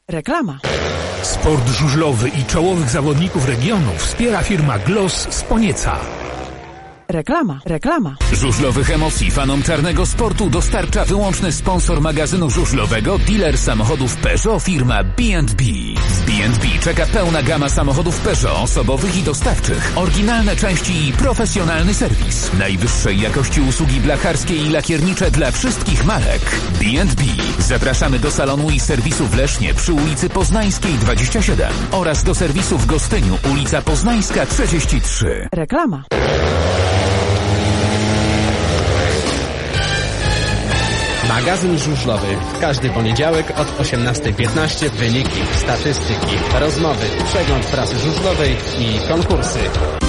Reklama. Sport żużlowy i czołowych zawodników regionu wspiera firma Gloss z Ponieca. Reklama. Żużlowych emocji fanom czarnego sportu dostarcza wyłączny sponsor magazynu żużlowego, dealer samochodów Peugeot, firma B&B. W B&B czeka pełna gama samochodów Peugeot, osobowych i dostawczych, oryginalne części i profesjonalny serwis. Najwyższej jakości usługi blacharskie i lakiernicze dla wszystkich marek. B&B. Zapraszamy do salonu i serwisu w Lesznie przy ulicy Poznańskiej 27 oraz do serwisu w Gostyniu, ulica Poznańska 33. Reklama. Magazyn żużlowy. W każdy poniedziałek od 18:15 wyniki, statystyki, rozmowy, przegląd prasy żużlowej i konkursy.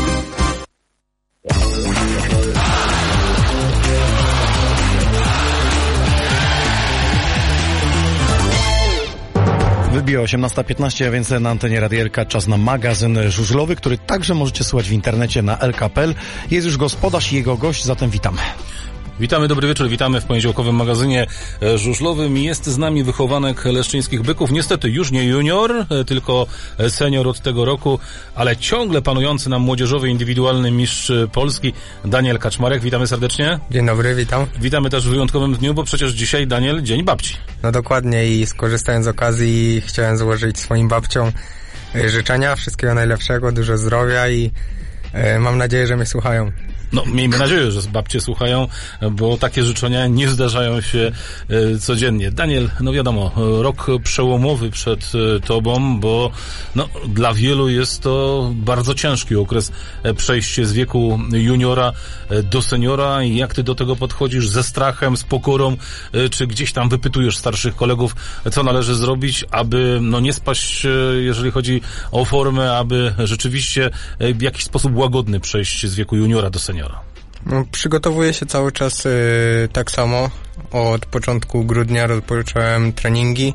Wybija 18:15, a więc na antenie Radia LK czas na magazyn żużlowy, który także możecie słuchać w internecie na LK.pl. Jest już gospodarz i jego gość, zatem witamy. Witamy, dobry wieczór, witamy w poniedziałkowym magazynie żużlowym. Jest z nami wychowanek leszczyńskich Byków, niestety już nie junior, tylko senior od tego roku, ale ciągle panujący nam młodzieżowy, indywidualny mistrz Polski, Daniel Kaczmarek. Witamy serdecznie. Dzień dobry, witam. Witamy też w wyjątkowym dniu, bo przecież dzisiaj, Daniel, Dzień Babci. No dokładnie i skorzystając z okazji chciałem złożyć swoim babciom życzenia, wszystkiego najlepszego, dużo zdrowia i mam nadzieję, że mnie słuchają. No, miejmy nadzieję, że babcie słuchają, bo takie życzenia nie zdarzają się codziennie. Daniel, no wiadomo, rok przełomowy przed tobą, bo no, dla wielu jest to bardzo ciężki okres, przejście z wieku juniora do seniora. Jak ty do tego podchodzisz? Ze strachem, z pokorą, czy gdzieś tam wypytujesz starszych kolegów, co należy zrobić, aby no, nie spaść, jeżeli chodzi o formę, aby rzeczywiście w jakiś sposób łagodny przejść z wieku juniora do seniora? No, przygotowuję się cały czas tak samo. Od początku grudnia rozpocząłem treningi.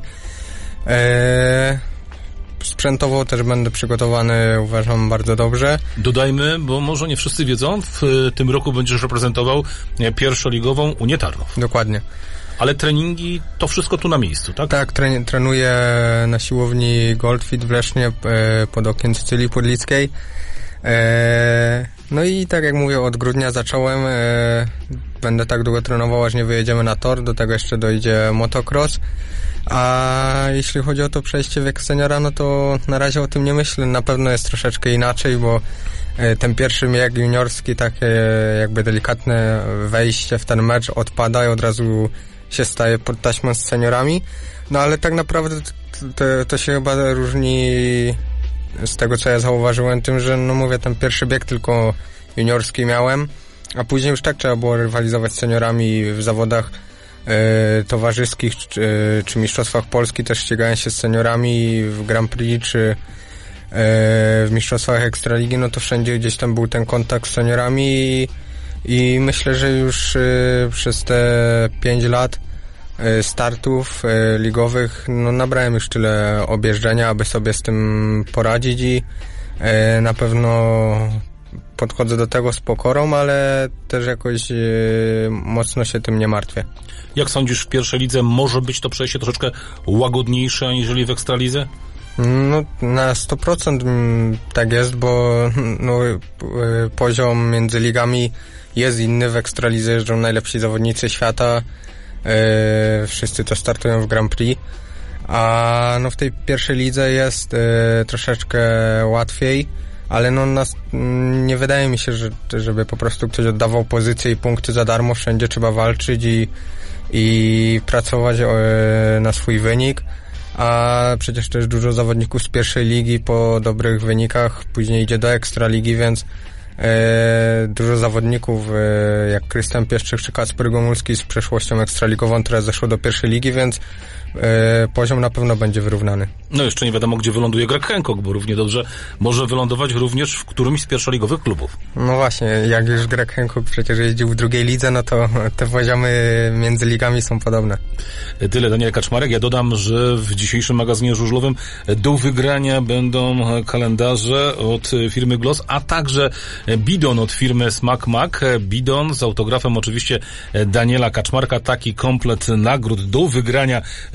Sprzętowo też będę przygotowany, uważam, bardzo dobrze. Dodajmy, bo może nie wszyscy wiedzą, w tym roku będziesz reprezentował pierwszoligową Unię Tarnów. Dokładnie. Ale treningi to wszystko tu na miejscu, tak? Tak, trenuję na siłowni Goldfit w Lesznie pod okiem Cycylii Podlickiej. No i tak jak mówię, od grudnia zacząłem, będę tak długo trenował, aż nie wyjedziemy na tor, do tego jeszcze dojdzie motocross, a jeśli chodzi o to przejście w wiek seniora, no to na razie o tym nie myślę, na pewno jest troszeczkę inaczej, bo ten pierwszy wiek juniorski, takie jakby delikatne wejście w ten mecz odpada i od razu się staje pod taśmą z seniorami, no ale tak naprawdę to się chyba różni z tego, co ja zauważyłem, tym, że no mówię, ten pierwszy bieg tylko juniorski miałem, a później już tak trzeba było rywalizować z seniorami w zawodach towarzyskich czy mistrzostwach Polski, też ścigałem się z seniorami w Grand Prix czy w mistrzostwach Ekstraligi, no to wszędzie gdzieś tam był ten kontakt z seniorami i myślę, że już przez te 5 lat startów ligowych, no nabrałem już tyle objeżdżenia, aby sobie z tym poradzić i na pewno podchodzę do tego z pokorą, ale też jakoś mocno się tym nie martwię. Jak sądzisz, w pierwszej lidze może być to przejście troszeczkę łagodniejsze aniżeli w Ekstralidze? No na 100% tak jest, bo no, poziom między ligami jest inny. W Ekstralidze jeżdżą najlepsi zawodnicy świata, wszyscy to startują w Grand Prix, a no w tej pierwszej lidze jest troszeczkę łatwiej, ale no nie wydaje mi się, żeby po prostu ktoś oddawał pozycje i punkty za darmo. Wszędzie trzeba walczyć i pracować na swój wynik, a przecież też dużo zawodników z pierwszej ligi po dobrych wynikach później idzie do Ekstraligi, więc dużo zawodników jak Krystian Pieszczyk czy Kacper Gomulski z przeszłością ekstraligową teraz zeszło do pierwszej ligi, więc poziom na pewno będzie wyrównany. No jeszcze nie wiadomo, gdzie wyląduje Greg Hancock, bo równie dobrze może wylądować również w którymś z pierwszoligowych klubów. No właśnie, jak już Greg Hancock przecież jeździł w drugiej lidze, no to te poziomy między ligami są podobne. Tyle, Daniel Kaczmarek. Ja dodam, że w dzisiejszym magazynie żużlowym do wygrania będą kalendarze od firmy Gloss, a także bidon od firmy Smack Mac. Bidon z autografem oczywiście Daniela Kaczmarka. Taki komplet nagród do wygrania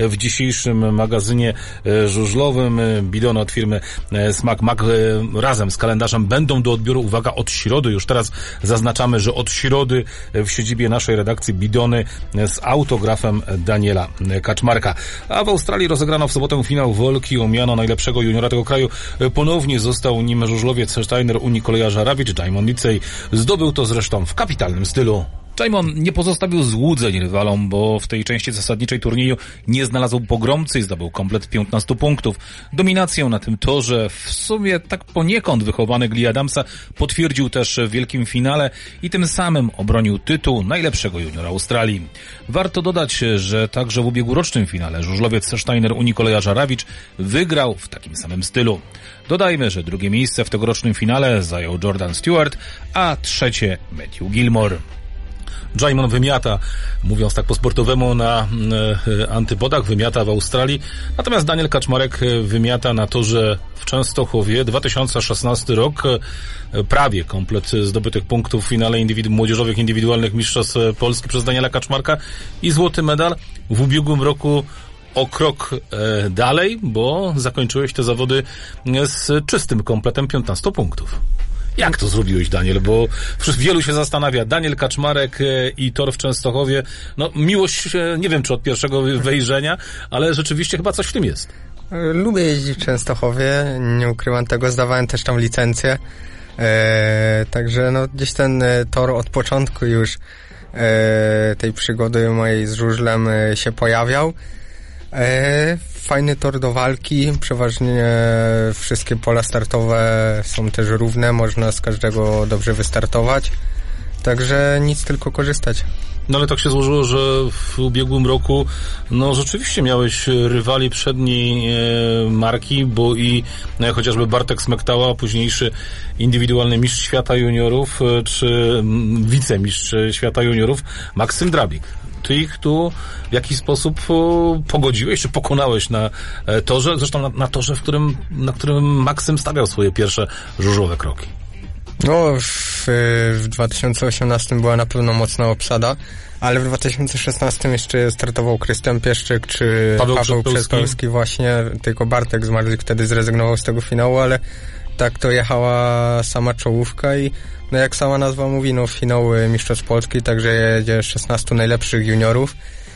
w dzisiejszym magazynie żużlowym. Bidony od firmy Smak Mag razem z kalendarzem będą do odbioru, uwaga, od środy. Już teraz zaznaczamy, że od środy w siedzibie naszej redakcji bidony z autografem Daniela Kaczmarka. A w Australii rozegrano w sobotę finał walki o miano najlepszego juniora tego kraju. Ponownie został nim żużlowiec Steiner Unii Kolejarza Rawicz, Jaimon Licej. Zdobył to zresztą w kapitalnym stylu. Jaimon nie pozostawił złudzeń rywalom, bo w tej części zasadniczej turnieju nie znalazł pogromcy i zdobył komplet 15 punktów. Dominację na tym torze w sumie tak poniekąd wychowany Lee Adamsa potwierdził też w wielkim finale i tym samym obronił tytuł najlepszego juniora Australii. Warto dodać, że także w ubiegłorocznym finale żużlowiec Steiner Unii Kolejarza Rawicz wygrał w takim samym stylu. Dodajmy, że drugie miejsce w tegorocznym finale zajął Jordan Stewart, a trzecie Matthew Gilmore. Jaimon wymiata, mówiąc tak po sportowemu, na antypodach, wymiata w Australii. Natomiast Daniel Kaczmarek wymiata na torze w Częstochowie. 2016 rok, prawie komplet zdobytych punktów w finale młodzieżowych indywidualnych mistrzostw Polski przez Daniela Kaczmarka i złoty medal. W ubiegłym roku o krok dalej, bo zakończyłeś te zawody z czystym kompletem 15 punktów. Jak to zrobiłeś, Daniel? Bo wielu się zastanawia. Daniel Kaczmarek i tor w Częstochowie. No, miłość, nie wiem, czy od pierwszego wejrzenia, ale rzeczywiście chyba coś w tym jest. Lubię jeździć w Częstochowie, nie ukrywam tego, zdawałem też tam licencję. Także no, gdzieś ten tor od początku już tej przygody mojej z żużlem się pojawiał. Fajny tor do walki, przeważnie wszystkie pola startowe są też równe, można z każdego dobrze wystartować, także nic, tylko korzystać. No ale tak się złożyło, że w ubiegłym roku no rzeczywiście miałeś rywali przedniej marki, bo i chociażby Bartek Smektała, późniejszy indywidualny mistrz świata juniorów, czy wicemistrz świata juniorów Maksym Drabik. Ty ich tu w jakiś sposób pogodziłeś, czy pokonałeś na torze, zresztą na torze, na którym Maksym stawiał swoje pierwsze żużlowe kroki. No, w 2018 była na pewno mocna obsada, ale w 2016 jeszcze startował Krystian Pieszczyk, czy Paweł Przedpełski właśnie, tylko Bartek zmarł, wtedy zrezygnował z tego finału, ale tak to jechała sama czołówka i no jak sama nazwa mówi, no finały Mistrzostw Polski, także jedzie 16 najlepszych juniorów.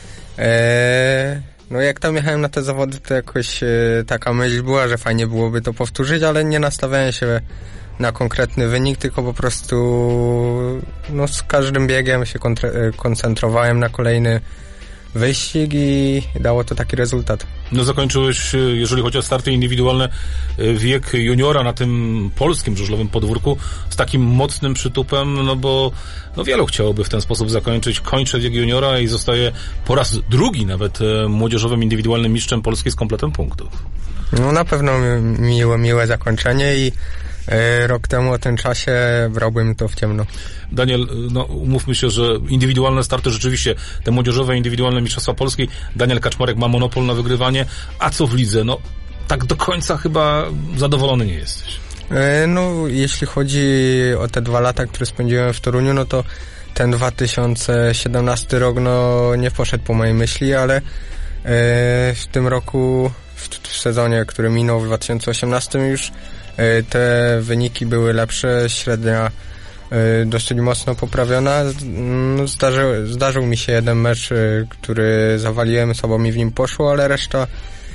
No jak tam jechałem na te zawody, to jakoś taka myśl była, że fajnie byłoby to powtórzyć, ale nie nastawiałem się na konkretny wynik, tylko po prostu no z każdym biegiem się koncentrowałem na kolejny wyścig i dało to taki rezultat. No zakończyłeś, jeżeli chodzi o starty indywidualne, wiek juniora na tym polskim żużlowym podwórku z takim mocnym przytupem, no bo no wielu chciałoby w ten sposób zakończyć. Kończę wiek juniora i zostaje po raz drugi nawet młodzieżowym indywidualnym mistrzem Polski z kompletem punktów. No na pewno miłe zakończenie i rok temu o tym czasie brałbym to w ciemno. Daniel, no umówmy się, że indywidualne starty rzeczywiście, te młodzieżowe indywidualne mistrzostwa Polski, Daniel Kaczmarek ma monopol na wygrywanie, a co w lidze? No tak do końca chyba zadowolony nie jesteś. No jeśli chodzi o te 2 lata, które spędziłem w Toruniu, no to ten 2017 rok no nie poszedł po mojej myśli, ale w tym roku, w sezonie, który minął w 2018 już te wyniki były lepsze, średnia dosyć mocno poprawiona. Zdarzył mi się jeden mecz, który zawaliłem, słabo mi w nim poszło, ale reszta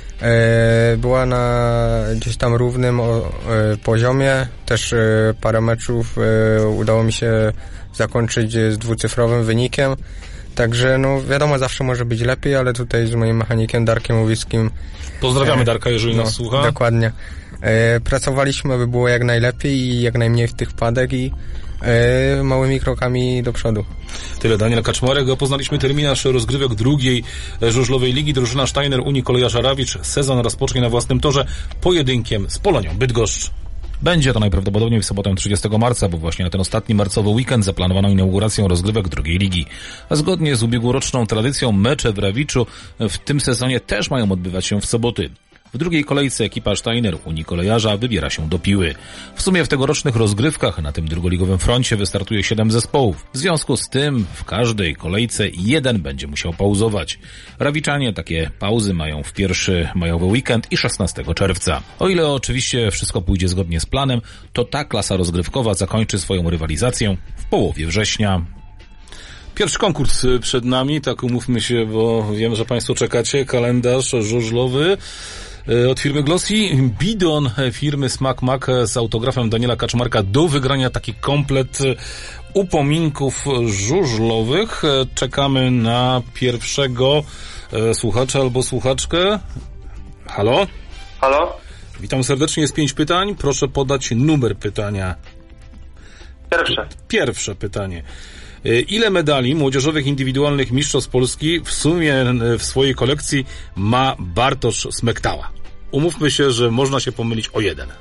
była na gdzieś tam równym poziomie. Też parę meczów udało mi się zakończyć z 2-cyfrowym wynikiem. Także no wiadomo, zawsze może być lepiej, ale tutaj z moim mechanikiem Darkiem Łowickim. Pozdrawiamy Darka, jeżeli nas słucha. Dokładnie. Pracowaliśmy, aby było jak najlepiej i jak najmniej w tych wpadek i małymi krokami do przodu. Tyle Daniel Kaczmarek. Poznaliśmy terminarz rozgrywek drugiej żużlowej ligi. Drużyna Steiner Unii Kolejarza Rawicz sezon rozpocznie na własnym torze pojedynkiem z Polonią Bydgoszcz. Będzie to najprawdopodobniej w sobotę 30 marca, bo właśnie na ten ostatni marcowy weekend zaplanowano inaugurację rozgrywek drugiej ligi. A zgodnie z ubiegłoroczną tradycją mecze w Rawiczu w tym sezonie też mają odbywać się w soboty. W drugiej kolejce ekipa Steiner Unii Kolejarza wybiera się do Piły. W sumie w tegorocznych rozgrywkach na tym drugoligowym froncie wystartuje 7 zespołów. W związku z tym w każdej kolejce jeden będzie musiał pauzować. Rawiczanie takie pauzy mają w pierwszy majowy weekend i 16 czerwca. O ile oczywiście wszystko pójdzie zgodnie z planem, to ta klasa rozgrywkowa zakończy swoją rywalizację w połowie września. Pierwszy konkurs przed nami, tak umówmy się, bo wiem, że Państwo czekacie. Kalendarz żużlowy od firmy Glossy. Bidon firmy Smak Mak z autografem Daniela Kaczmarka do wygrania, taki komplet upominków żużlowych. Czekamy na pierwszego słuchacza albo słuchaczkę. Halo? Halo? Witam serdecznie, jest 5 pytań. Proszę podać numer pytania. Pierwsze pytanie. Ile medali młodzieżowych indywidualnych mistrzostw Polski w sumie w swojej kolekcji ma Bartosz Smektała? Umówmy się, że można się pomylić o jeden.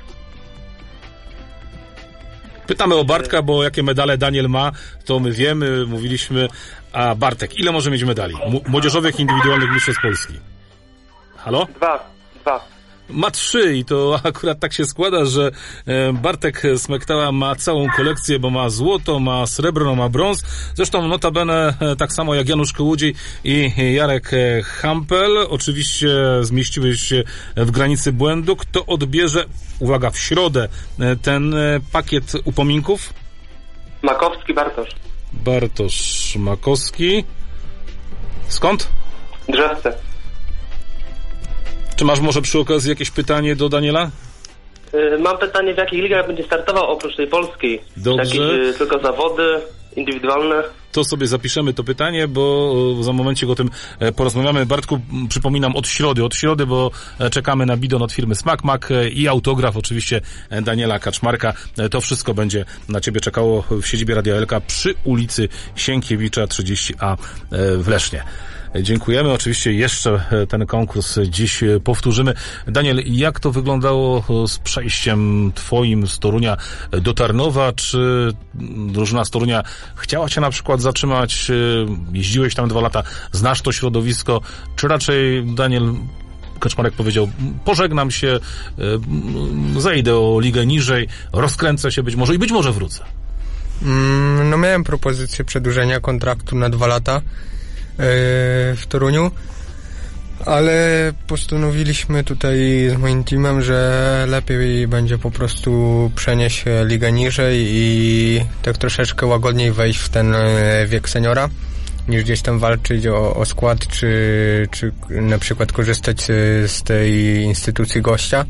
Pytamy o Bartka, bo jakie medale Daniel ma, to my wiemy, mówiliśmy. A Bartek, ile może mieć medali młodzieżowych indywidualnych mistrzostw Polski? Halo? Dwa. Ma 3 i to akurat tak się składa, że Bartek Smektała ma całą kolekcję, bo ma złoto, ma srebro, ma brąz. Zresztą notabene tak samo jak Janusz Kołodziej i Jarek Hampel. Oczywiście zmieściłeś się w granicy błędu. Kto odbierze, uwaga, w środę ten pakiet upominków? Makowski Bartosz. Bartosz Makowski. Skąd? Drzewce. Czy masz może przy okazji jakieś pytanie do Daniela? Mam pytanie, w jakich ligach będzie startował oprócz tej polskiej? Dobrze. Jakieś tylko zawody indywidualne? To sobie zapiszemy to pytanie, bo za momencik o tym porozmawiamy. Bartku, przypominam, od środy, bo czekamy na bidon od firmy Smak Mak i autograf oczywiście Daniela Kaczmarka. To wszystko będzie na Ciebie czekało w siedzibie Radia Elka przy ulicy Sienkiewicza 30A w Lesznie. Dziękujemy. Oczywiście jeszcze ten konkurs dziś powtórzymy. Daniel, jak to wyglądało z przejściem Twoim z Torunia do Tarnowa? Czy drużyna z Torunia chciała Cię na przykład zatrzymać? Jeździłeś tam 2 lata, znasz to środowisko? Czy raczej Daniel Kaczmarek powiedział, pożegnam się, zejdę o ligę niżej, rozkręcę się być może wrócę? No miałem propozycję przedłużenia kontraktu na 2 lata w Toruniu, ale postanowiliśmy tutaj z moim teamem, że lepiej będzie po prostu przenieść ligę niżej i tak troszeczkę łagodniej wejść w ten wiek seniora, niż gdzieś tam walczyć o skład, czy na przykład korzystać z tej instytucji gościa.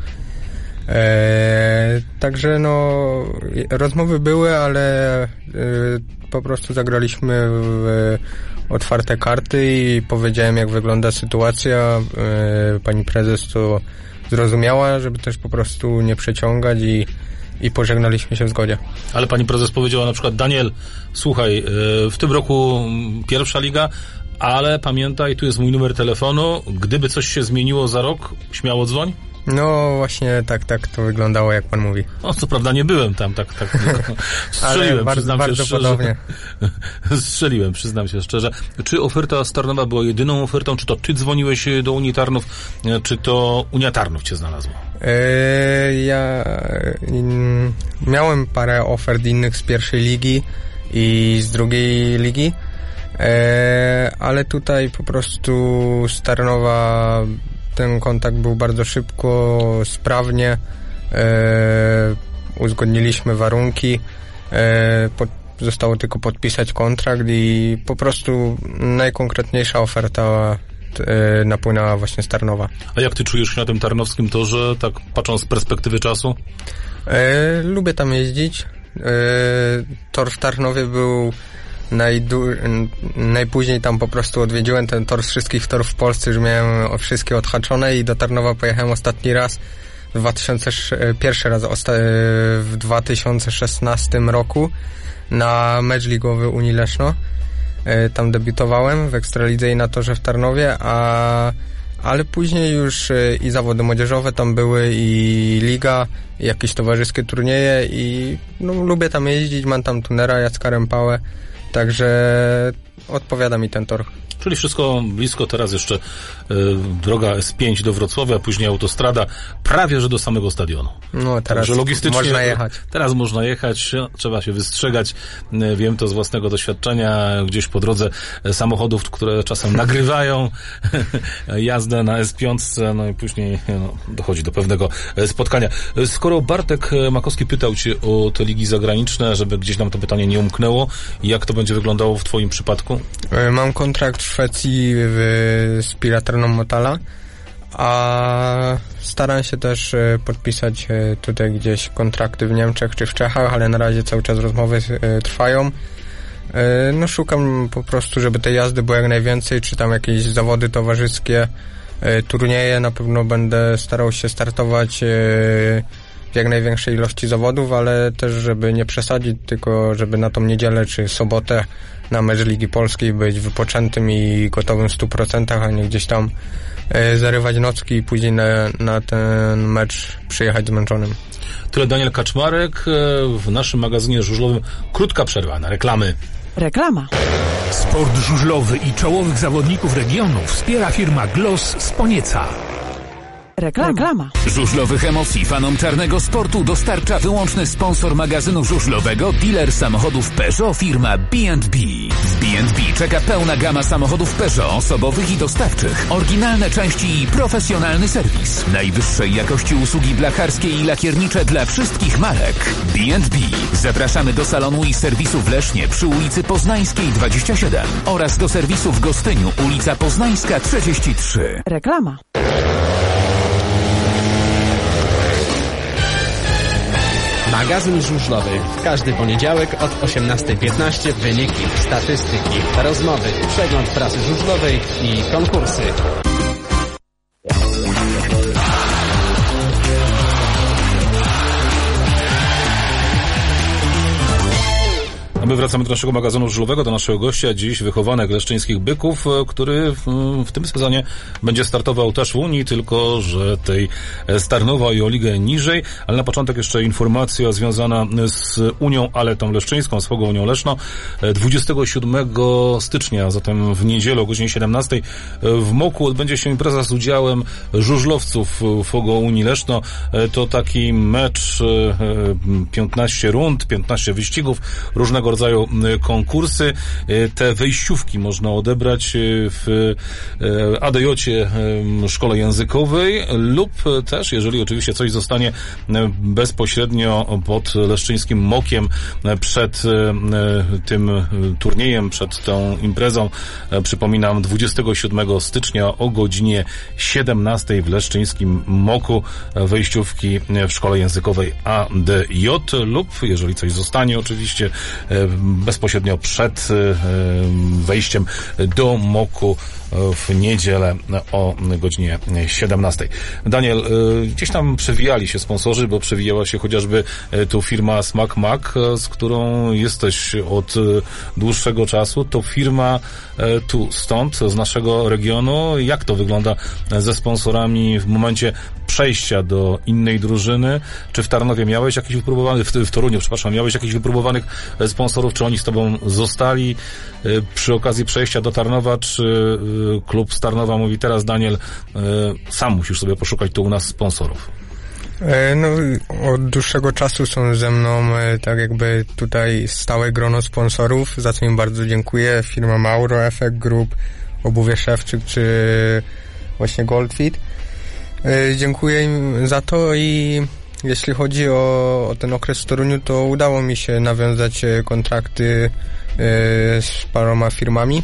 Także rozmowy były, ale po prostu zagraliśmy w otwarte karty i powiedziałem, jak wygląda sytuacja. Pani prezes to zrozumiała, żeby też po prostu nie przeciągać i pożegnaliśmy się w zgodzie. Ale pani prezes powiedziała na przykład, Daniel, słuchaj, w tym roku pierwsza liga, ale pamiętaj, tu jest mój numer telefonu, gdyby coś się zmieniło za rok, śmiało dzwoń? No właśnie tak to wyglądało, jak pan mówi. Co prawda nie byłem tam, tak strzeliłem, przyznam się szczerze. Podobnie. Strzeliłem, przyznam się szczerze. Czy oferta z Tarnowa była jedyną ofertą? Czy to ty dzwoniłeś do Unii Tarnów? Czy to Unia Tarnów cię znalazła? Ja miałem parę ofert innych z pierwszej ligi i z drugiej ligi, ale tutaj po prostu z Tarnowa ten kontakt był bardzo szybko, sprawnie, uzgodniliśmy warunki, zostało tylko podpisać kontrakt i po prostu najkonkretniejsza oferta napłynęła właśnie z Tarnowa. A jak ty czujesz się na tym tarnowskim torze, tak patrząc z perspektywy czasu? Lubię tam jeździć. Tor w Tarnowie był najpóźniej tam po prostu odwiedziłem ten tor z wszystkich torów w Polsce, już miałem wszystkie odhaczone i do Tarnowa pojechałem ostatni raz pierwszy raz w 2016 roku na mecz ligowy Unii Leszno. Tam debiutowałem w Ekstralidze i na torze w Tarnowie, ale później już i zawody młodzieżowe tam były, i liga, i jakieś towarzyskie turnieje i lubię tam jeździć, mam tam tunera Jacka Rempałę. Także odpowiada mi ten tor. czyli wszystko blisko, teraz jeszcze droga S5 do Wrocławia, później autostrada prawie że do samego stadionu. No teraz także logistycznie można jechać. Teraz można jechać, trzeba się wystrzegać. Wiem to z własnego doświadczenia, gdzieś po drodze samochodów, które czasem nagrywają jazdę na S5, no i później dochodzi do pewnego spotkania. Skoro Bartek Makowski pytał Cię o te ligi zagraniczne, żeby gdzieś nam to pytanie nie umknęło, jak to będzie wyglądało w Twoim przypadku? Mam kontrakt w Szwecji z Piraterną Motala, a staram się też podpisać tutaj gdzieś kontrakty w Niemczech czy w Czechach, ale na razie cały czas rozmowy trwają. No szukam po prostu, żeby tej jazdy było jak najwięcej, czy tam jakieś zawody towarzyskie, turnieje. Na pewno będę starał się startować w jak największej ilości zawodów, ale też żeby nie przesadzić, tylko żeby na tą niedzielę czy sobotę na mecz Ligi Polskiej być wypoczętym i gotowym w 100%, a nie gdzieś tam zarywać nocki i później na ten mecz przyjechać zmęczonym. Tyle Daniel Kaczmarek. W naszym magazynie żużlowym krótka przerwa na reklamy. Reklama. Sport żużlowy i czołowych zawodników regionu wspiera firma Gloss z Ponieca. Reklama. Żużlowych emocji fanom czarnego sportu dostarcza wyłączny sponsor magazynu żużlowego, dealer samochodów Peugeot, firma B&B. W B&B czeka pełna gama samochodów Peugeot, osobowych i dostawczych, oryginalne części i profesjonalny serwis. Najwyższej jakości usługi blacharskie i lakiernicze dla wszystkich marek. B&B. Zapraszamy do salonu i serwisu w Lesznie przy ulicy Poznańskiej 27 oraz do serwisu w Gostyniu, ulica Poznańska 33. Reklama. Magazyn żużlowy. W każdy poniedziałek od 18:15 wyniki, statystyki, rozmowy, przegląd prasy żużlowej i konkursy. A my wracamy do naszego magazynu żużlowego, do naszego gościa, dziś wychowanek leszczyńskich Byków, który w tym sezonie będzie startował też w Unii, tylko że tej Starnowa i o ligę niżej. Ale na początek jeszcze informacja związana z Unią, ale tą leszczyńską, z Fogą Unią Leszno. 27 stycznia, zatem w niedzielę o godzinie 17 w Moku odbędzie się impreza z udziałem żużlowców Fogo Unii Leszno. To taki mecz, 15 rund, 15 wyścigów, różnego rodzaju konkursy. Te wejściówki można odebrać w ADJ-cie szkole językowej lub też, jeżeli oczywiście coś zostanie bezpośrednio pod leszczyńskim Mokiem przed tym turniejem, przed tą imprezą. Przypominam, 27 stycznia o godzinie 17 w leszczyńskim Moku wejściówki w szkole językowej ADJ lub, jeżeli coś zostanie oczywiście, bezpośrednio przed wejściem do Moku w niedzielę o godzinie 17. Daniel, gdzieś tam przewijali się sponsorzy, bo przewijała się chociażby tu firma Smak Mak, z którą jesteś od dłuższego czasu. To firma tu stąd, z naszego regionu. Jak to wygląda ze sponsorami w momencie przejścia do innej drużyny? Czy w Tarnowie miałeś jakichś wypróbowanych, w Toruniu, przepraszam, miałeś jakichś wypróbowanych sponsorów? Czy oni z tobą zostali przy okazji przejścia do Tarnowa? Czy klub z Tarnowa mówi teraz, Daniel, sam musisz sobie poszukać tu u nas sponsorów? No, od dłuższego czasu są ze mną tak jakby tutaj stałe grono sponsorów, za co im bardzo dziękuję. Firma Mauro, Effect Group, Obuwie Szewczyk czy właśnie Goldfit. Dziękuję im za to i jeśli chodzi o ten okres w Toruniu, to udało mi się nawiązać kontrakty z paroma firmami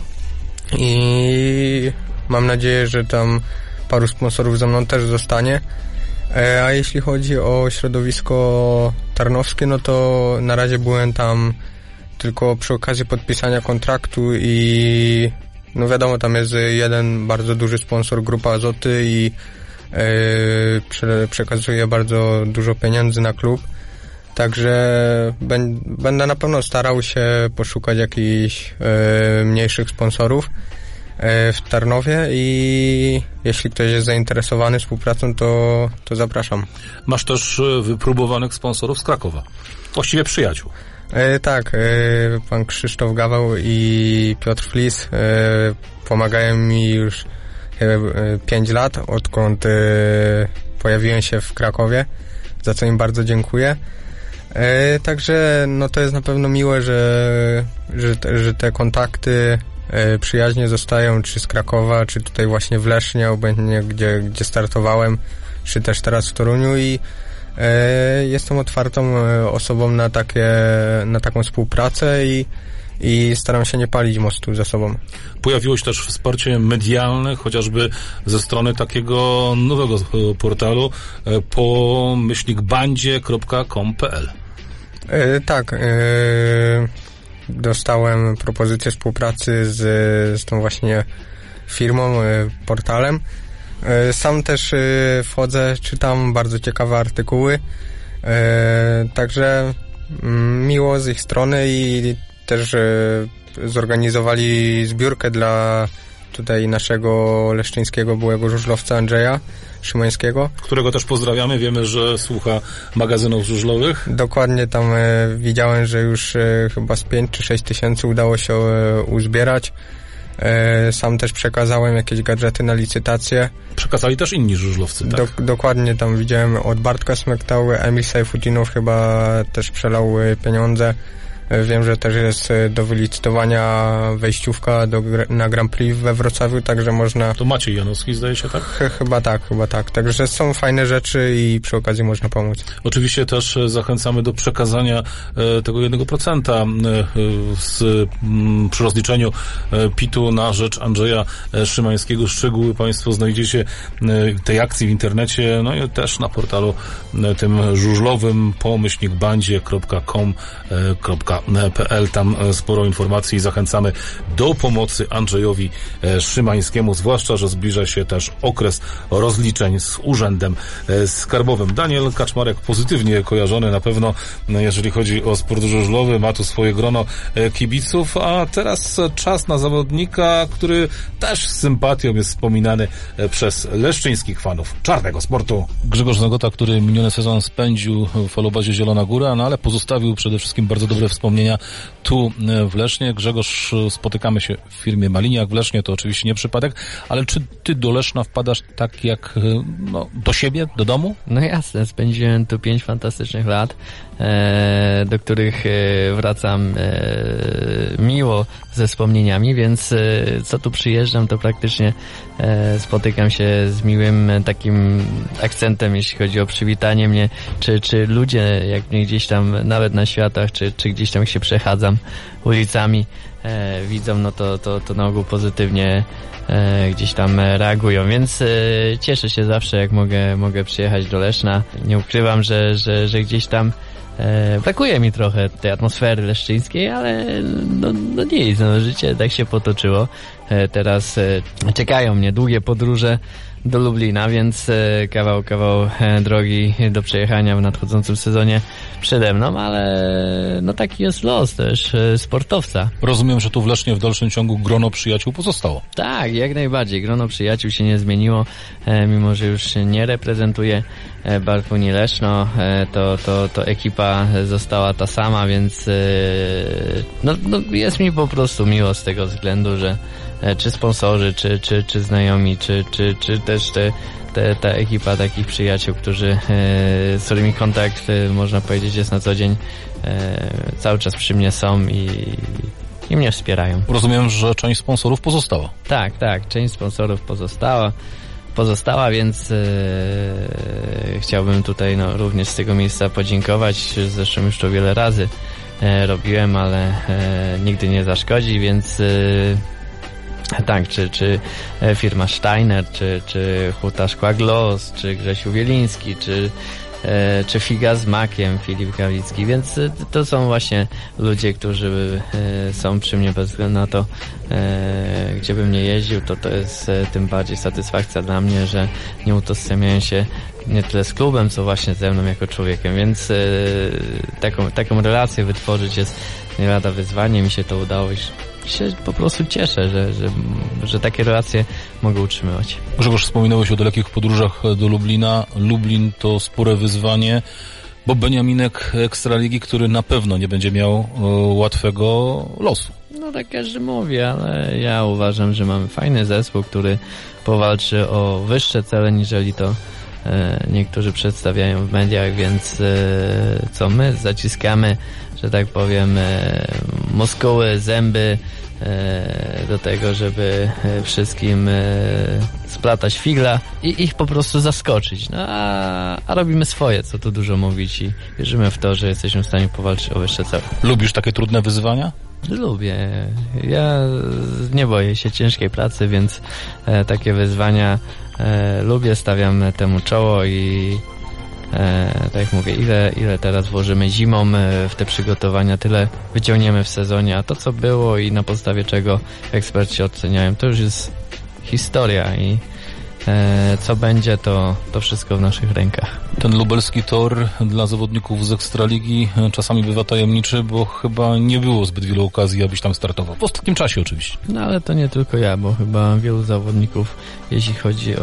i mam nadzieję, że tam paru sponsorów ze mną też zostanie. A jeśli chodzi o środowisko tarnowskie, no to na razie byłem tam tylko przy okazji podpisania kontraktu i no wiadomo, tam jest jeden bardzo duży sponsor, Grupa Azoty i przekazuje bardzo dużo pieniędzy na klub. Także będę na pewno starał się poszukać jakichś mniejszych sponsorów. w Tarnowie i jeśli ktoś jest zainteresowany współpracą, to zapraszam. Masz też wypróbowanych sponsorów z Krakowa. Właściwie przyjaciół. Tak, pan Krzysztof Gaweł i Piotr Flis pomagają mi już 5 lat, odkąd pojawiłem się w Krakowie, za co im bardzo dziękuję. Także no to jest na pewno miłe, że te kontakty przyjaźnie zostają, czy z Krakowa, czy tutaj właśnie w Lesznie, obojętnie gdzie startowałem, czy też teraz w Toruniu i jestem otwartą osobą na taką współpracę i staram się nie palić mostu ze sobą. Pojawiło się też wsparcie medialne, chociażby ze strony takiego nowego portalu pomyślnikbandzie.com.pl. Tak, dostałem propozycję współpracy z tą właśnie firmą, portalem. Sam też wchodzę, czytam bardzo ciekawe artykuły, także miło z ich strony i też zorganizowali zbiórkę dla tutaj naszego leszczyńskiego byłego żużlowca Andrzeja Szymańskiego. Którego też pozdrawiamy, wiemy, że słucha magazynów żużlowych. Dokładnie, tam widziałem, że już chyba z 5 czy 6 tysięcy udało się uzbierać. Sam też przekazałem jakieś gadżety na licytację. Przekazali też inni żużlowcy, tak? Dokładnie, tam widziałem od Bartka Smektał, Emil Sajfudinow chyba też przelał pieniądze. Wiem, że też jest do wylicytowania wejściówka na Grand Prix we Wrocławiu, także można... To Maciej Janowski, zdaje się, tak? Chyba tak. Także są fajne rzeczy i przy okazji można pomóc. Oczywiście też zachęcamy do przekazania tego 1% przy rozliczeniu PIT-u na rzecz Andrzeja Szymańskiego. Szczegóły Państwo znajdziecie tej akcji w internecie, no i też na portalu tym żużlowym pomyślnikbandzie.com.pl. Tam sporo informacji i zachęcamy do pomocy Andrzejowi Szymańskiemu, zwłaszcza, że zbliża się też okres rozliczeń z Urzędem Skarbowym. Daniel Kaczmarek pozytywnie kojarzony na pewno, jeżeli chodzi o sport żużlowy, ma tu swoje grono kibiców, a teraz czas na zawodnika, który też z sympatią jest wspominany przez leszczyńskich fanów czarnego sportu. Grzegorz Zagota, który miniony sezon spędził w Falobazie Zielona Góra, no ale pozostawił przede wszystkim bardzo dobre wspomnienia tu w Lesznie. Grzegorz, spotykamy się w firmie Maliniak w Lesznie, to oczywiście nie przypadek, ale czy ty do Leszna wpadasz tak jak do siebie, do domu? No jasne, spędziłem tu 5 fantastycznych lat, do których wracam miło ze wspomnieniami, więc co tu przyjeżdżam, to praktycznie spotykam się z miłym takim akcentem, jeśli chodzi o przywitanie mnie, czy ludzie, jak mnie gdzieś tam, nawet na światach, czy gdzieś tam się przechadzam ulicami, widzą, no to na ogół pozytywnie gdzieś tam reagują, więc cieszę się zawsze, jak mogę przyjechać do Leszna. Nie ukrywam, że gdzieś tam brakuje mi trochę tej atmosfery leszczyńskiej, ale no nic, życie tak się potoczyło. Teraz czekają mnie długie podróże do Lublina, więc kawał drogi do przejechania w nadchodzącym sezonie przede mną, ale no taki jest los też sportowca. Rozumiem, że tu w Lesznie w dalszym ciągu grono przyjaciół pozostało. Tak, jak najbardziej. Grono przyjaciół się nie zmieniło, mimo że już nie reprezentuje barw Unii Leszno, to ekipa została ta sama, więc no jest mi po prostu miło z tego względu, że czy sponsorzy, czy znajomi, czy też ta ekipa takich przyjaciół, z którymi kontakt, można powiedzieć, jest na co dzień, cały czas przy mnie są i mnie wspierają. Rozumiem, że część sponsorów pozostała. Tak, część sponsorów pozostała, więc chciałbym tutaj również z tego miejsca podziękować. Zresztą już to wiele razy robiłem, ale nigdy nie zaszkodzi, więc tak, czy firma Steiner, czy Huta Szkła Gloss, czy Grzesiu Wieliński, czy Figa z Makiem, Filip Kawicki, więc to są właśnie ludzie, którzy są przy mnie bez względu na to, gdzie bym nie jeździł, to jest tym bardziej satysfakcja dla mnie, że nie utożsamiają się nie tyle z klubem, co właśnie ze mną jako człowiekiem, więc taką relację wytworzyć jest nie lada wyzwanie, mi się to udało już się po prostu cieszę, że takie relacje mogę utrzymywać. Grzegorz, wspominałeś o dalekich podróżach do Lublina. Lublin to spore wyzwanie, bo Beniaminek Ekstraligi, który na pewno nie będzie miał łatwego losu. No tak każdy mówi, ale ja uważam, że mamy fajny zespół, który powalczy o wyższe cele, niżeli to niektórzy przedstawiają w mediach, więc co my zaciskamy, że tak powiem, muskuły, zęby do tego, żeby wszystkim splatać figla i ich po prostu zaskoczyć. No a robimy swoje, co tu dużo mówić, i wierzymy w to, że jesteśmy w stanie powalczyć o wyższe cele. Lubisz takie trudne wyzwania? Lubię. Ja nie boję się ciężkiej pracy, więc takie wyzwania lubię, stawiam temu czoło i tak jak mówię, ile teraz włożymy zimą w te przygotowania, tyle wyciągniemy w sezonie, a to co było i na podstawie czego eksperci oceniają, to już jest historia i co będzie, to wszystko w naszych rękach. Ten lubelski tor dla zawodników z Ekstraligi czasami bywa tajemniczy, bo chyba nie było zbyt wielu okazji, abyś tam startował. W ostatnim czasie oczywiście. No ale to nie tylko ja, bo chyba wielu zawodników, jeśli chodzi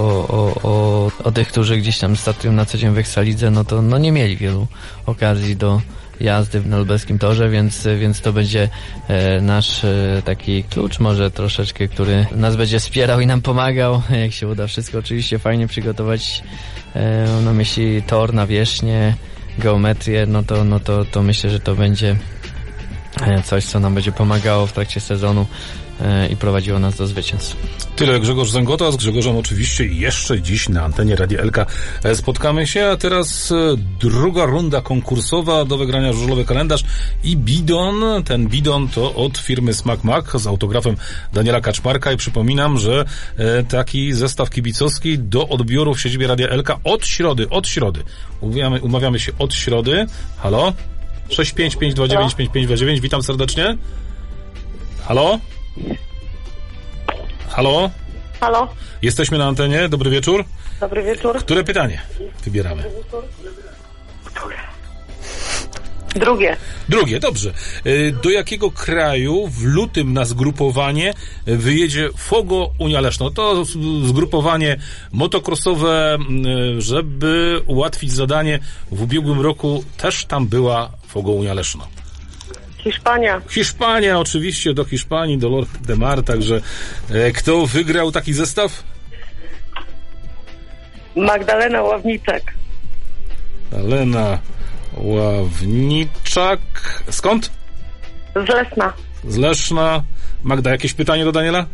o tych, którzy gdzieś tam startują na co dzień w Ekstralidze, no to nie mieli wielu okazji do jazdy na lubelskim torze, więc to będzie nasz taki klucz może troszeczkę, który nas będzie wspierał i nam pomagał, jak się uda wszystko oczywiście fajnie przygotować, mam na myśli tor, nawierzchnię, geometrię, no to myślę, że to będzie coś, co nam będzie pomagało w trakcie sezonu i prowadziło nas do zwycięstw. Tyle Grzegorz Zęgota. Z Grzegorzem oczywiście jeszcze dziś na antenie Radia Elka spotkamy się, a teraz druga runda konkursowa do wygrania żużlowy kalendarz i bidon. Ten bidon to od firmy Smak Mak z autografem Daniela Kaczmarka i przypominam, że taki zestaw kibicowski do odbioru w siedzibie Radia Elka od środy. Umawiamy się od środy. Halo? 655295529. Witam serdecznie. Halo? Halo? Halo? Jesteśmy na antenie. Dobry wieczór. Dobry wieczór. Które pytanie wybieramy? Drugie, dobrze. Do jakiego kraju w lutym na zgrupowanie wyjedzie Fogo Unia Leszno? To zgrupowanie motocrossowe, żeby ułatwić zadanie, w ubiegłym roku też tam była Fogo Unia Leszno. Hiszpania, oczywiście, do Hiszpanii, do Lord de Mar, także kto wygrał taki zestaw? Magdalena Ławniczak. Magdalena Ławniczak. Skąd? Z Leszna. Z Leszna. Magda, jakieś pytanie do Daniela?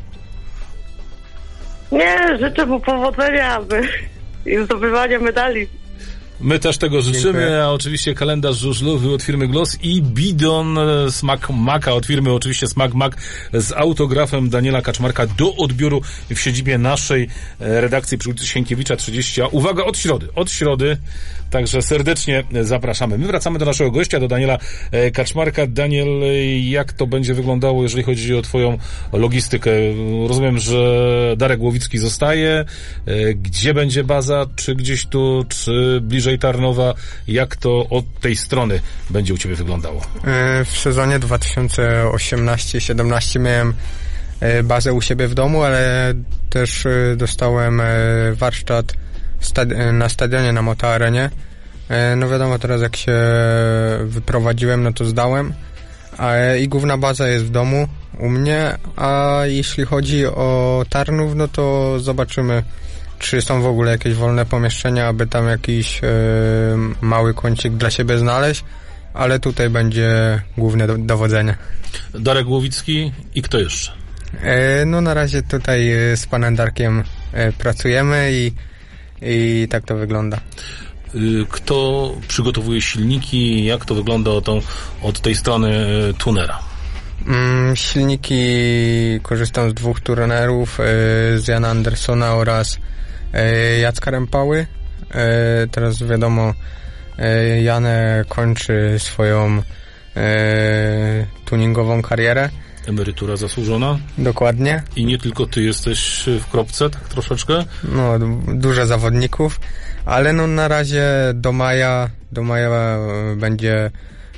Nie, życzę mu powodzenia i zdobywania medali. My też tego życzymy. Dziękuję. A oczywiście kalendarz żużlowy od firmy Gloss i bidon Smak Maka od firmy oczywiście Smak Mak z autografem Daniela Kaczmarka do odbioru w siedzibie naszej redakcji przy ulicy Sienkiewicza 30. Uwaga, od środy. Także serdecznie zapraszamy. My wracamy do naszego gościa, do Daniela Kaczmarka. Daniel, jak to będzie wyglądało, jeżeli chodzi o twoją logistykę? Rozumiem, że Darek Głowicki zostaje. Gdzie będzie baza? Czy gdzieś tu, czy bliżej Tarnowa? Jak to od tej strony będzie u ciebie wyglądało? W sezonie 2018-17 miałem bazę u siebie w domu, ale też dostałem warsztat na stadionie, na Motoarenie. No wiadomo, teraz jak się wyprowadziłem, no to zdałem. I główna baza jest w domu u mnie, a jeśli chodzi o Tarnów, no to zobaczymy, czy są w ogóle jakieś wolne pomieszczenia, aby tam jakiś mały kącik dla siebie znaleźć, ale tutaj będzie główne dowodzenie. Darek Głowicki i kto jeszcze? No na razie tutaj z panem Darkiem pracujemy i tak to wygląda. Kto przygotowuje silniki? Jak to wygląda od tej strony tunera? Silniki korzystam z dwóch tunerów, z Jana Andersona oraz Jacka Rempały. Teraz wiadomo, Janę kończy swoją tuningową karierę. Emerytura zasłużona. Dokładnie. I nie tylko ty jesteś w kropce, tak troszeczkę? No, dużo zawodników, ale no na razie do maja będzie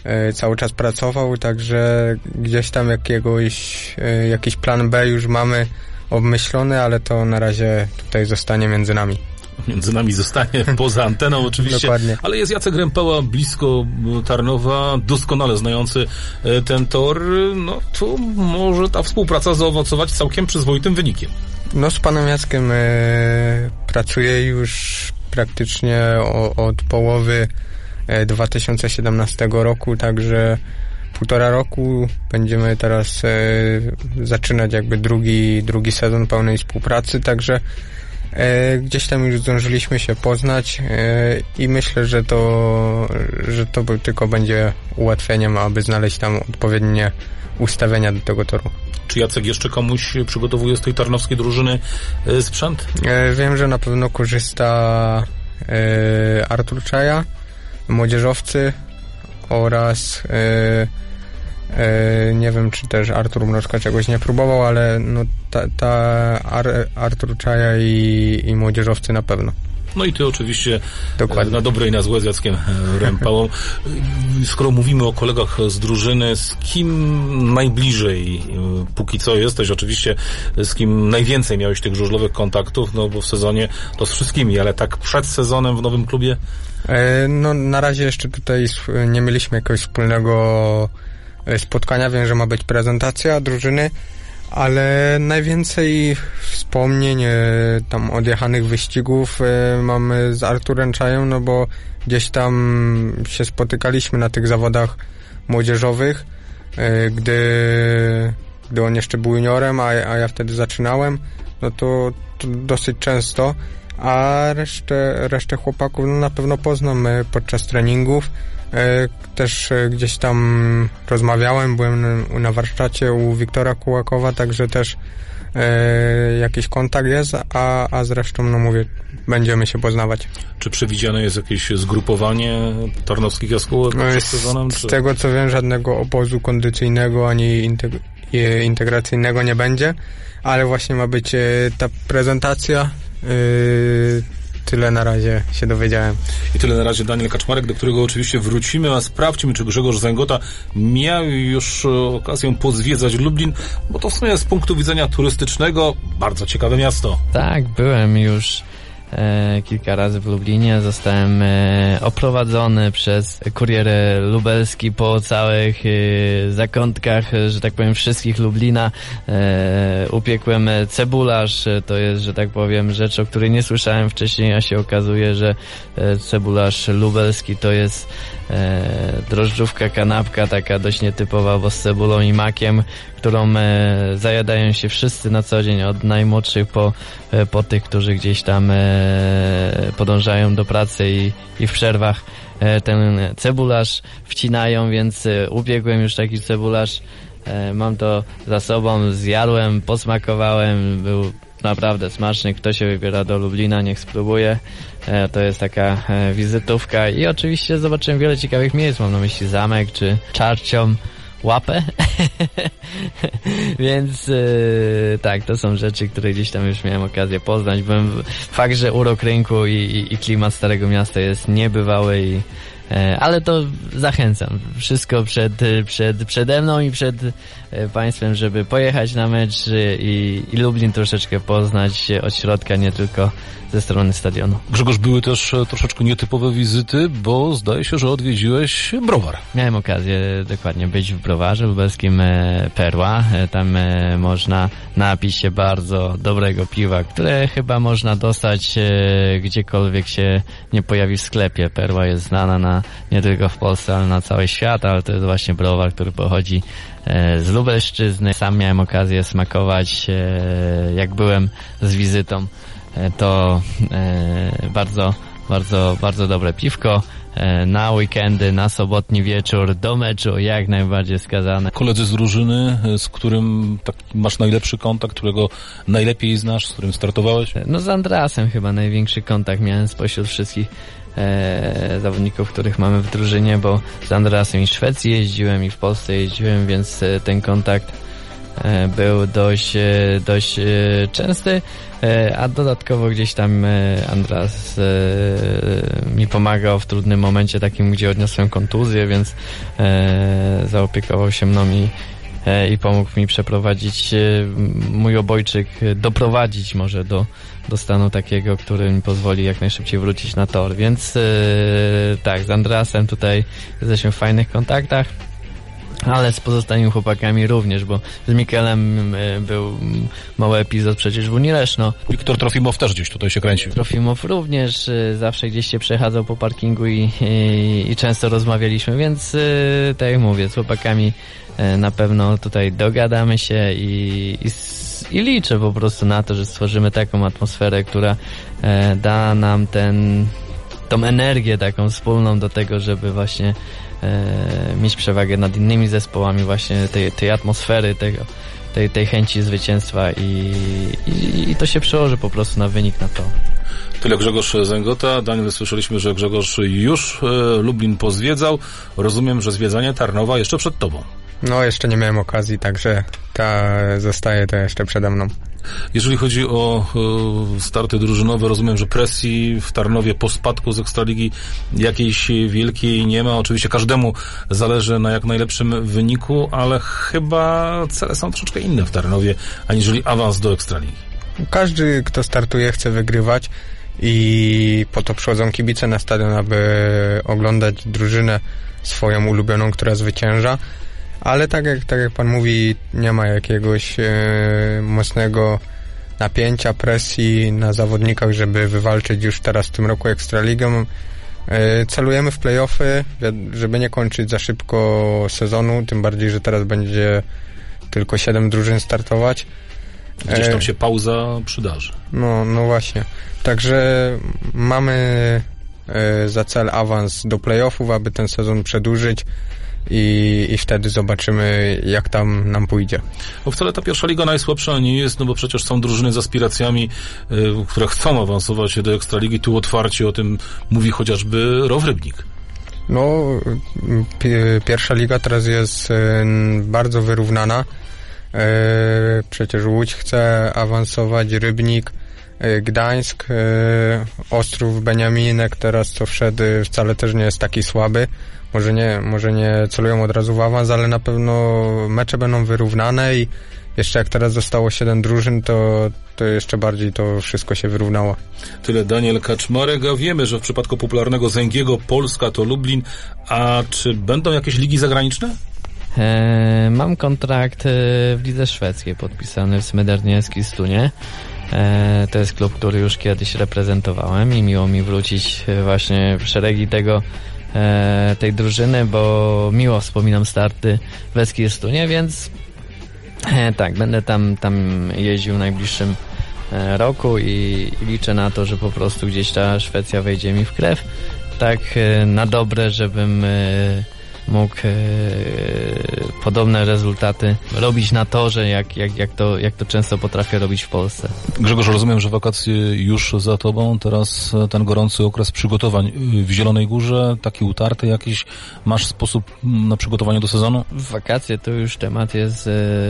cały czas pracował, także gdzieś tam jakiś plan B już mamy obmyślony, ale to na razie tutaj zostanie między nami. Między nami zostanie, poza anteną oczywiście. Dokładnie. Ale jest Jacek Rępała, blisko Tarnowa, doskonale znający ten tor. No to może ta współpraca zaowocować całkiem przyzwoitym wynikiem. No z panem Jackiem pracuję już praktycznie od połowy 2017 roku, także 1,5 roku będziemy teraz zaczynać jakby drugi sezon pełnej współpracy, także gdzieś tam już zdążyliśmy się poznać i myślę, że to tylko będzie ułatwieniem, aby znaleźć tam odpowiednie ustawienia do tego toru. Czy Jacek jeszcze komuś przygotowuje z tej tarnowskiej drużyny sprzęt? Wiem, że na pewno korzysta Artur Czaja, młodzieżowcy oraz nie wiem, czy też Artur Mroczka czegoś nie próbował, ale no Artur Czaja i młodzieżowcy na pewno. No i ty oczywiście dokładnie na dobre i na złe z Jackiem Rępałą. Skoro mówimy o kolegach z drużyny, z kim najbliżej póki co jesteś? Oczywiście z kim najwięcej miałeś tych żużlowych kontaktów, no bo w sezonie to z wszystkimi, ale tak przed sezonem w nowym klubie? No na razie jeszcze tutaj nie mieliśmy jakiegoś wspólnego spotkania. Wiem, że ma być prezentacja drużyny, ale najwięcej wspomnień tam odjechanych wyścigów mamy z Arturem Czajem, no bo gdzieś tam się spotykaliśmy na tych zawodach młodzieżowych, gdy on jeszcze był juniorem, a ja wtedy zaczynałem, no to dosyć często, a resztę chłopaków no na pewno poznam podczas treningów. Też gdzieś tam rozmawiałem, byłem na warsztacie u Wiktora Kułakowa, także też jakiś kontakt jest, a zresztą, no mówię, będziemy się poznawać. Czy przewidziane jest jakieś zgrupowanie tarnowskich jaskółek przed sezonem? Z tego co wiem, żadnego obozu kondycyjnego ani integracyjnego nie będzie, ale właśnie ma być ta prezentacja. Tyle na razie się dowiedziałem. I tyle na razie Daniel Kaczmarek, do którego oczywiście wrócimy, a sprawdźmy, czy Grzegorz Zęgota miał już okazję pozwiedzać Lublin, bo to w sumie z punktu widzenia turystycznego bardzo ciekawe miasto. Tak, byłem już kilka razy w Lublinie. Zostałem oprowadzony przez kurier lubelski po całych zakątkach, że tak powiem, wszystkich Lublina. Upiekłem cebularz. To jest, że tak powiem, rzecz, o której nie słyszałem wcześniej, a się okazuje, że cebularz lubelski to jest drożdżówka, kanapka, taka dość nietypowa, bo z cebulą i makiem, którą zajadają się wszyscy na co dzień, od najmłodszych po tych, którzy gdzieś tam podążają do pracy i w przerwach ten cebularz wcinają, więc upiekłem już taki cebularz. Mam to za sobą, zjadłem, posmakowałem, był naprawdę smaczny. Kto się wybiera do Lublina, niech spróbuje. To jest taka wizytówka i oczywiście zobaczyłem wiele ciekawych miejsc, mam na myśli zamek czy Czarcią Łapę. Więc tak, to są rzeczy, które gdzieś tam już miałem okazję poznać. Fakt, że urok rynku i klimat Starego Miasta jest niebywały ale to zachęcam. Wszystko przede mną i przed państwem, żeby pojechać na mecz i Lublin troszeczkę poznać od środka, nie tylko ze strony stadionu. Grzegorz, były też troszeczkę nietypowe wizyty, bo zdaje się, że odwiedziłeś browar. Miałem okazję dokładnie być w browarze lubelskim Perła. Tam można napić się bardzo dobrego piwa, które chyba można dostać gdziekolwiek się nie pojawi w sklepie. Perła jest znana nie tylko w Polsce, ale na cały świat, ale to jest właśnie browar, który pochodzi z Lubelszczyzny. Sam miałem okazję smakować, jak byłem z wizytą. To bardzo, bardzo, bardzo dobre piwko. Na weekendy, na sobotni wieczór, do meczu jak najbardziej skazane. Koledzy z drużyny, z którym taki masz najlepszy kontakt, którego najlepiej znasz, z którym startowałeś? No z Andreasem chyba największy kontakt miałem spośród wszystkich zawodników, których mamy w drużynie, bo z Andreasem i w Szwecji jeździłem i w Polsce jeździłem, więc ten kontakt był dość częsty, a dodatkowo gdzieś tam Andras mi pomagał w trudnym momencie takim, gdzie odniosłem kontuzję, więc zaopiekował się mną i pomógł mi przeprowadzić mój obojczyk, doprowadzić może do stanu takiego, który mi pozwoli jak najszybciej wrócić na tor, więc tak, z Andrasem tutaj jesteśmy w fajnych kontaktach, ale z pozostałymi chłopakami również, bo z Mikelem był mały epizod przecież w Unii Leszno. Wiktor Trofimow też gdzieś tutaj się kręcił. Trofimow również zawsze gdzieś się przechadzał po parkingu i często rozmawialiśmy, więc tak jak mówię, z chłopakami na pewno tutaj dogadamy się i liczę po prostu na to, że stworzymy taką atmosferę, która da nam tą energię taką wspólną do tego, żeby właśnie mieć przewagę nad innymi zespołami, właśnie tej atmosfery, tej chęci zwycięstwa i to się przełoży po prostu na wynik, na to. Tyle Grzegorz Zęgota. Daniel, słyszeliśmy, że Grzegorz już Lublin pozwiedzał. Rozumiem, że zwiedzanie Tarnowa jeszcze przed tobą. No, jeszcze nie miałem okazji, także zostaje to jeszcze przede mną. Jeżeli chodzi o starty drużynowe, rozumiem, że presji w Tarnowie po spadku z Ekstraligi jakiejś wielkiej nie ma. Oczywiście każdemu zależy na jak najlepszym wyniku, ale chyba cele są troszeczkę inne w Tarnowie, aniżeli awans do Ekstraligi. Każdy, kto startuje, chce wygrywać i po to przychodzą kibice na stadion, aby oglądać drużynę swoją ulubioną, która zwycięża. Ale tak jak pan mówi, nie ma jakiegoś mocnego napięcia, presji na zawodnikach, żeby wywalczyć już teraz w tym roku Ekstraligę. Celujemy w play-offy, żeby nie kończyć za szybko sezonu, tym bardziej, że teraz będzie tylko 7 drużyn startować. Gdzieś tam się pauza przydarzy. No właśnie. Także mamy za cel awans do play-offów, aby ten sezon przedłużyć. I wtedy zobaczymy, jak tam nam pójdzie. Bo wcale ta pierwsza liga najsłabsza nie jest, no bo przecież są drużyny z aspiracjami, które chcą awansować do Ekstraligi. Tu otwarcie o tym mówi chociażby Row Rybnik. No, pierwsza liga teraz jest bardzo wyrównana. Przecież Łódź chce awansować, Rybnik, Gdańsk, Ostrów, Beniaminek teraz co wszedł wcale też nie jest taki słaby. Może nie celują od razu w awans, ale na pewno mecze będą wyrównane i jeszcze jak teraz zostało 7 drużyn, to jeszcze bardziej to wszystko się wyrównało. Tyle Daniel Kaczmarek, a wiemy, że w przypadku popularnego Zęgiego Polska to Lublin, a czy będą jakieś ligi zagraniczne? Mam kontrakt w lidze szwedzkiej podpisany w Smederniewski Stunie. To jest klub, który już kiedyś reprezentowałem i miło mi wrócić właśnie w szeregi tej drużyny, bo miło wspominam starty w Eskistunie, więc tak, będę tam jeździł w najbliższym roku i liczę na to, że po prostu gdzieś ta Szwecja wejdzie mi w krew, tak na dobre, żebym mógł podobne rezultaty robić na torze, jak to często potrafię robić w Polsce. Grzegorz, rozumiem, że wakacje już za tobą, teraz ten gorący okres przygotowań w Zielonej Górze, taki utarty jakiś, masz sposób na przygotowanie do sezonu? Wakacje to już temat jest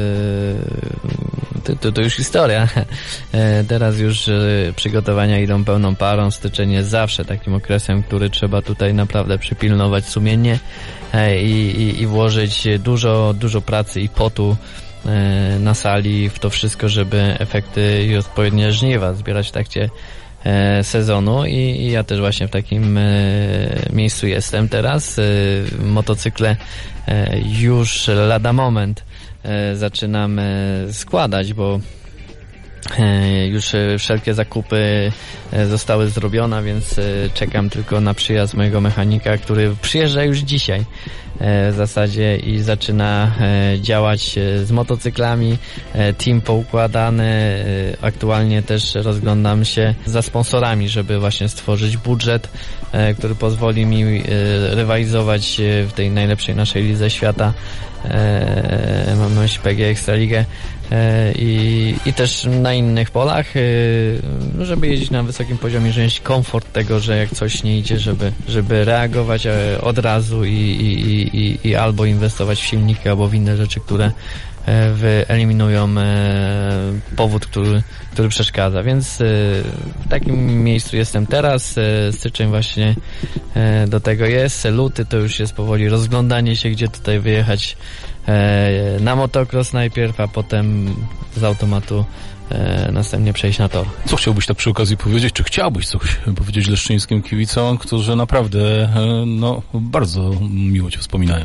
to już historia. Teraz już przygotowania idą pełną parą, styczeń jest zawsze takim okresem, który trzeba tutaj naprawdę przypilnować sumiennie i włożyć dużo pracy i potu na sali w to wszystko, żeby efekty i odpowiednie żniwa zbierać w trakcie sezonu i ja też właśnie w takim miejscu jestem teraz. Motocykle już lada moment zaczynam składać, bo już wszelkie zakupy zostały zrobione, więc czekam tylko na przyjazd mojego mechanika, który przyjeżdża już dzisiaj w zasadzie i zaczyna działać z motocyklami. Team poukładany. Aktualnie też rozglądam się za sponsorami, żeby właśnie stworzyć budżet, który pozwoli mi rywalizować w tej najlepszej naszej lidze świata. Mam na myśli PG Ekstraligę i też na innych polach, żeby jeździć na wysokim poziomie, że mieć komfort tego, że jak coś nie idzie, żeby reagować od razu i albo inwestować w silniki, albo w inne rzeczy, które wyeliminują powód, który przeszkadza, więc w takim miejscu jestem teraz, styczeń właśnie do tego jest, luty to już jest powoli rozglądanie się, gdzie tutaj wyjechać na motocross najpierw, a potem z automatu następnie przejść na tor. Co chciałbyś tak przy okazji powiedzieć, czy chciałbyś coś powiedzieć leszczyńskim kibicom, którzy naprawdę bardzo miło cię wspominają?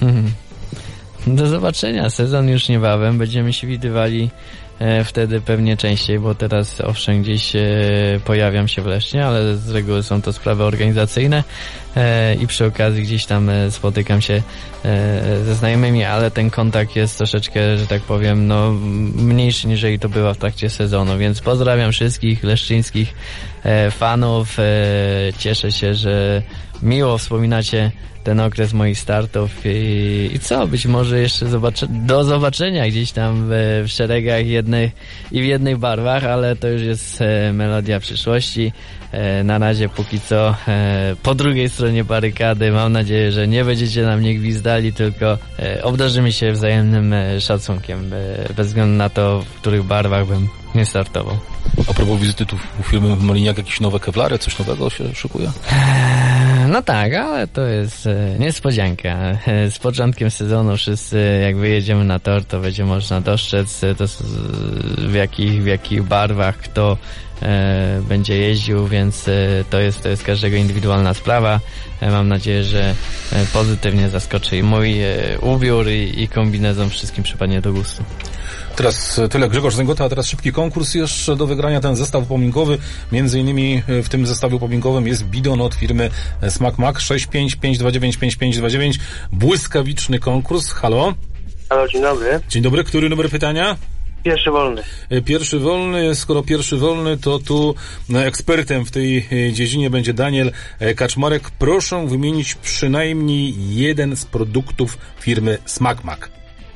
Do zobaczenia, sezon już niebawem, będziemy się widywali wtedy pewnie częściej, bo teraz owszem gdzieś pojawiam się w Lesznie, ale z reguły są to sprawy organizacyjne i przy okazji gdzieś tam spotykam się ze znajomymi, ale ten kontakt jest troszeczkę, że tak powiem, mniejszy niżeli to bywa w trakcie sezonu, więc pozdrawiam wszystkich leszczyńskich fanów, cieszę się, że miło wspominacie ten okres moich startów i co, być może jeszcze do zobaczenia gdzieś tam w szeregach w jednych barwach, ale to już jest melodia przyszłości. Na razie póki co po drugiej stronie barykady, mam nadzieję, że nie będziecie na mnie gwizdali, tylko obdarzymy się wzajemnym szacunkiem, bez względu na to, w których barwach bym nie startował. A propos wizyty tu u firmy Maliniak, jakieś nowe kewlary, coś nowego się szykuje? No tak, ale to jest niespodzianka. Z początkiem sezonu wszyscy, jak wyjedziemy na tor, to będzie można dostrzec w jakich barwach kto będzie jeździł, więc to jest każdego indywidualna sprawa. Mam nadzieję, że pozytywnie zaskoczy i mój ubiór i kombinezon wszystkim przypadnie do gustu. Teraz tyle Grzegorz Zęgota, a teraz szybki konkurs jeszcze do wygrania, ten zestaw upominkowy. Między innymi w tym zestawie upominkowym jest bidon od firmy Smak 655295529. Błyskawiczny konkurs. Halo? Halo, dzień dobry. Dzień dobry, który numer pytania? Pierwszy wolny. Pierwszy wolny, skoro pierwszy wolny, to tu ekspertem w tej dziedzinie będzie Daniel Kaczmarek. Proszę wymienić przynajmniej jeden z produktów firmy Smak.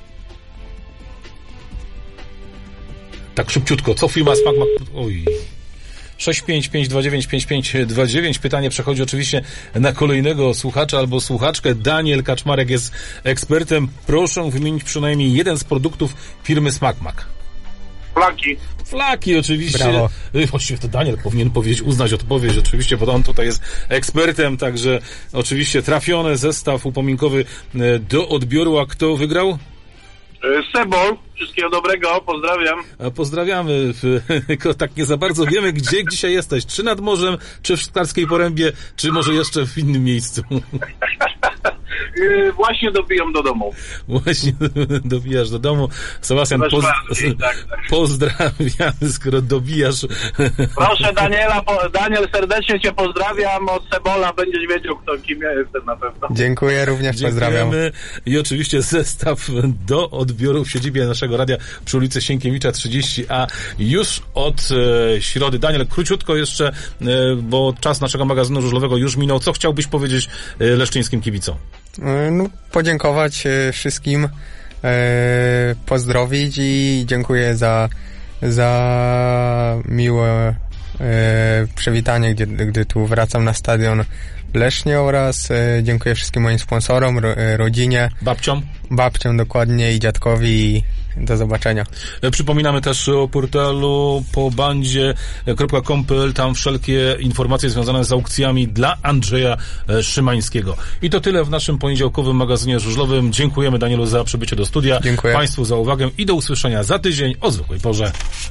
Tak szybciutko, co firma Smak? Oj. 655295529. Pytanie przechodzi oczywiście na kolejnego słuchacza albo słuchaczkę. Daniel Kaczmarek jest ekspertem. Proszę wymienić przynajmniej jeden z produktów firmy Smak. Flaki, oczywiście. Brawo. Właściwie to Daniel powinien uznać odpowiedź, oczywiście, bo on tutaj jest ekspertem, także oczywiście trafiony zestaw upominkowy do odbioru. A kto wygrał? Sebol, wszystkiego dobrego, pozdrawiam. Pozdrawiamy, tylko tak nie za bardzo wiemy, gdzie dzisiaj jesteś, czy nad morzem, czy w Szklarskiej Porębie, czy może jeszcze w innym miejscu. Właśnie dobijam do domu. Właśnie dobijasz do domu. Sebastian, pozdrawiamy, skoro dobijasz. Proszę Daniel, serdecznie cię pozdrawiam, od Sebola będziesz wiedział, kim ja jestem na pewno. Dziękuję, również pozdrawiam. I oczywiście zestaw do odbioru w siedzibie naszego radia przy ulicy Sienkiewicza 30A już od środy. Daniel, króciutko jeszcze, bo czas naszego magazynu żużlowego już minął. Co chciałbyś powiedzieć leszczyńskim kibicom? Podziękować wszystkim, pozdrowić i dziękuję za miłe przywitanie, gdy tu wracam na stadion w Lesznie, oraz dziękuję wszystkim moim sponsorom, rodzinie. Babciom dokładnie i dziadkowi. Do zobaczenia. Przypominamy też o portalu pobandzie.com.pl, tam wszelkie informacje związane z aukcjami dla Andrzeja Szymańskiego. I to tyle w naszym poniedziałkowym magazynie żużlowym. Dziękujemy Danielu za przybycie do studia. Dziękuję Państwu za uwagę i do usłyszenia za tydzień o zwykłej porze.